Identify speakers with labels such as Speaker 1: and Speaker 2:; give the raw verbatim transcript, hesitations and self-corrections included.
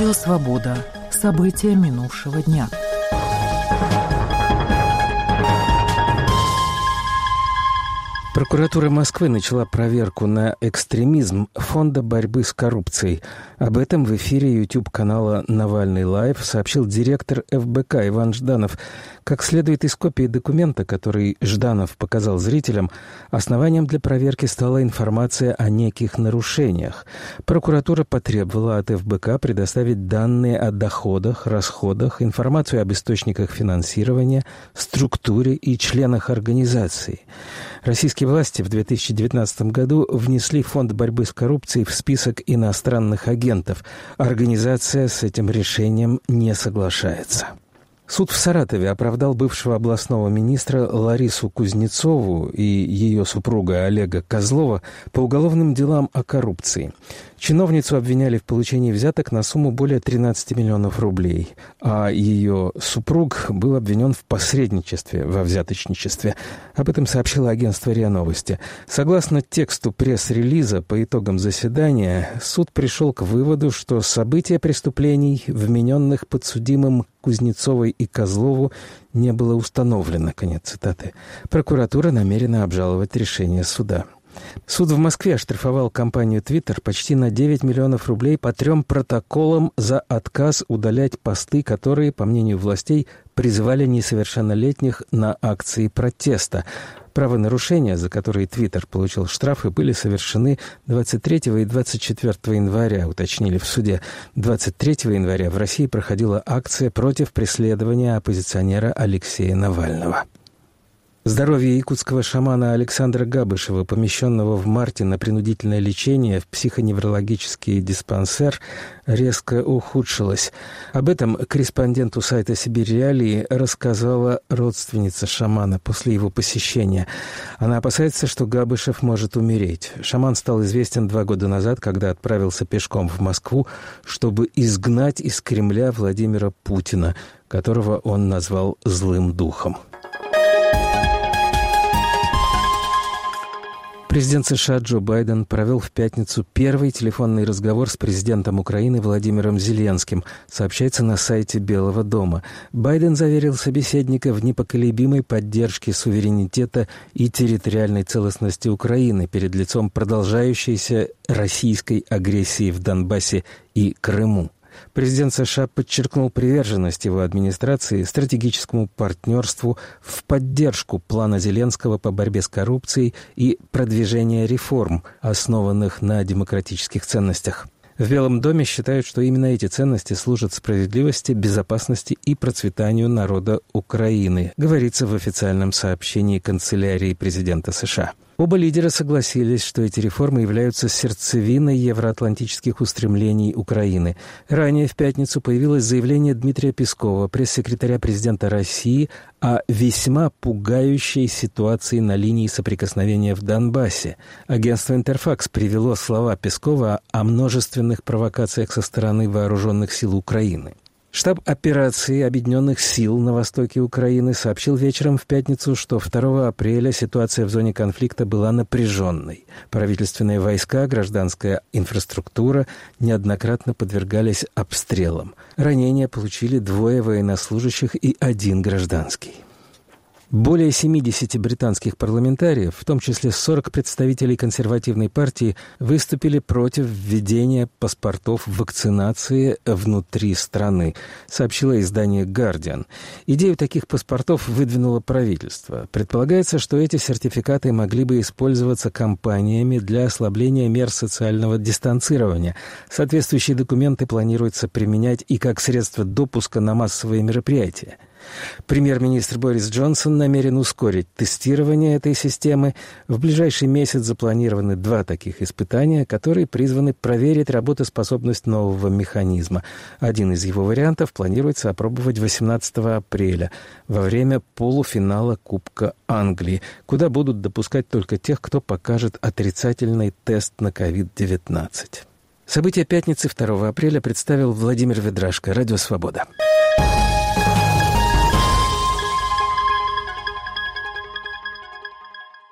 Speaker 1: Радио «Свобода». События минувшего дня.
Speaker 2: Прокуратура Москвы начала проверку на экстремизм Фонда борьбы с коррупцией. Об этом в эфире YouTube-канала «Навальный Лайв» сообщил директор эф бэ ка Иван Жданов. Как следует из копии документа, который Жданов показал зрителям, основанием для проверки стала информация о неких нарушениях. Прокуратура потребовала от эф бэ ка предоставить данные о доходах, расходах, информацию об источниках финансирования, структуре и членах организации. Российские власти в две тысячи девятнадцатом году внесли Фонд борьбы с коррупцией в список иностранных агентов. Организация с этим решением не соглашается. Суд в Саратове оправдал бывшего областного министра Ларису Кузнецову и ее супруга Олега Козлова по уголовным делам о коррупции. Чиновницу обвиняли в получении взяток на сумму более тринадцати миллионов рублей, а ее супруг был обвинен в посредничестве во взяточничестве. Об этом сообщило агентство РИА Новости. Согласно тексту пресс-релиза по итогам заседания, суд пришел к выводу, что события преступлений, вмененных подсудимым Кузнецовой и Козлову, не было установлено. Конец цитаты. Прокуратура намерена обжаловать решение суда. Суд в Москве оштрафовал компанию Twitter почти на девять миллионов рублей по трем протоколам за отказ удалять посты, которые, по мнению властей, призывали несовершеннолетних на акции протеста. Правонарушения, за которые Twitter получил штрафы, были совершены двадцать третьего и двадцать четвёртого января, уточнили в суде. двадцать третьего января в России проходила акция против преследования оппозиционера Алексея Навального. Здоровье якутского шамана Александра Габышева, помещенного в марте на принудительное лечение в психоневрологический диспансер, резко ухудшилось. Об этом корреспонденту сайта «Сибирь Реалии» рассказала родственница шамана после его посещения. Она опасается, что Габышев может умереть. Шаман стал известен два года назад, когда отправился пешком в Москву, чтобы изгнать из Кремля Владимира Путина, которого он назвал «злым духом». Президент США Джо Байден провел в пятницу первый телефонный разговор с президентом Украины Владимиром Зеленским, сообщается на сайте Белого дома. Байден заверил собеседника в непоколебимой поддержке суверенитета и территориальной целостности Украины перед лицом продолжающейся российской агрессии в Донбассе и Крыму. Президент США подчеркнул приверженность его администрации стратегическому партнерству в поддержку плана Зеленского по борьбе с коррупцией и продвижения реформ, основанных на демократических ценностях. В Белом доме считают, что именно эти ценности служат справедливости, безопасности и процветанию народа Украины, говорится в официальном сообщении канцелярии президента США. Оба лидера согласились, что эти реформы являются сердцевиной евроатлантических устремлений Украины. Ранее в пятницу появилось заявление Дмитрия Пескова, пресс-секретаря президента России, о весьма пугающей ситуации на линии соприкосновения в Донбассе. Агентство «Интерфакс» привело слова Пескова о множественных провокациях со стороны вооруженных сил Украины. Штаб операции Объединенных сил на востоке Украины сообщил вечером в пятницу, что второго апреля ситуация в зоне конфликта была напряженной. Правительственные войска, гражданская инфраструктура неоднократно подвергались обстрелам. Ранения получили двое военнослужащих и один гражданский. Более семидесяти британских парламентариев, в том числе сорок представителей консервативной партии, выступили против введения паспортов вакцинации внутри страны, сообщило издание «Гардиан». Идею таких паспортов выдвинуло правительство. Предполагается, что эти сертификаты могли бы использоваться компаниями для ослабления мер социального дистанцирования. Соответствующие документы планируется применять и как средство допуска на массовые мероприятия. Премьер-министр Борис Джонсон намерен ускорить тестирование этой системы. В ближайший месяц запланированы два таких испытания, которые призваны проверить работоспособность нового механизма. Один из его вариантов планируется опробовать восемнадцатого апреля во время полуфинала Кубка Англии, куда будут допускать только тех, кто покажет отрицательный тест на ковид девятнадцать. События пятницы второго апреля представил Владимир Ведрашко, Радио «Свобода».